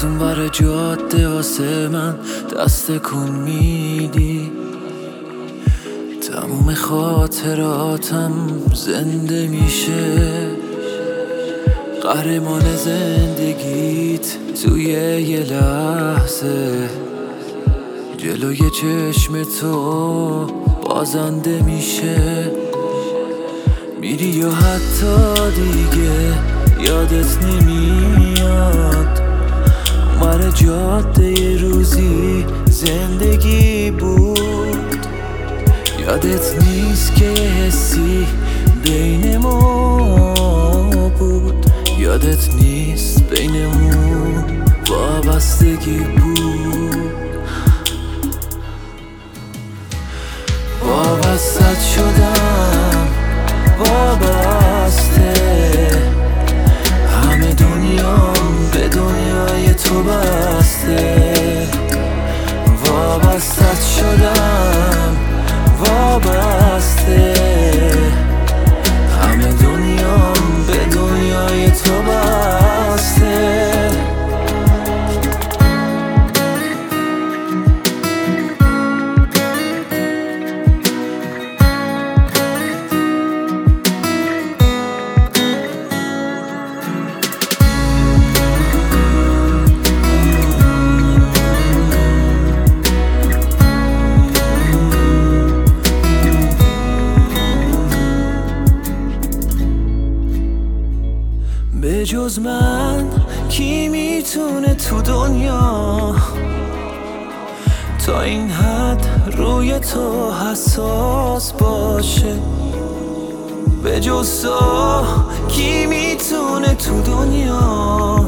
از اون ور جاده واسه من دست کن میدی. تموم خاطراتم زنده میشه، قهرمان زندگیت توی یه لحظه جلوی چشم تو بازنده میشه. میری یا حتی دیگه یادت نمیاد اونور جاده یه روزی زندگی بود. یادت نیست که یه حسی بین ما بود، یادت نیست بینمون وابستگی بود. وابستت شدم وابسته، همه دنیام به دنیای تو بسته. وابستت شدم وابسته، همه دنیام به دنیای تو بسته. به جز من کی میتونه تو دنیا تا این حد روی تو حساس باشه؟ به جز تو کی میتونه تو دنیا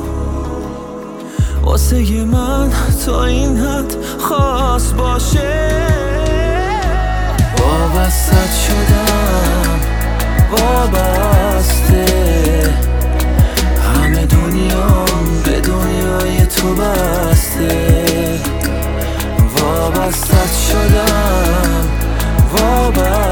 واسه من تا این حد خاص باشه؟ وابستت شدم وابسته، همه دنیام به دنیای تو بسته. وابستت شدم وابسته،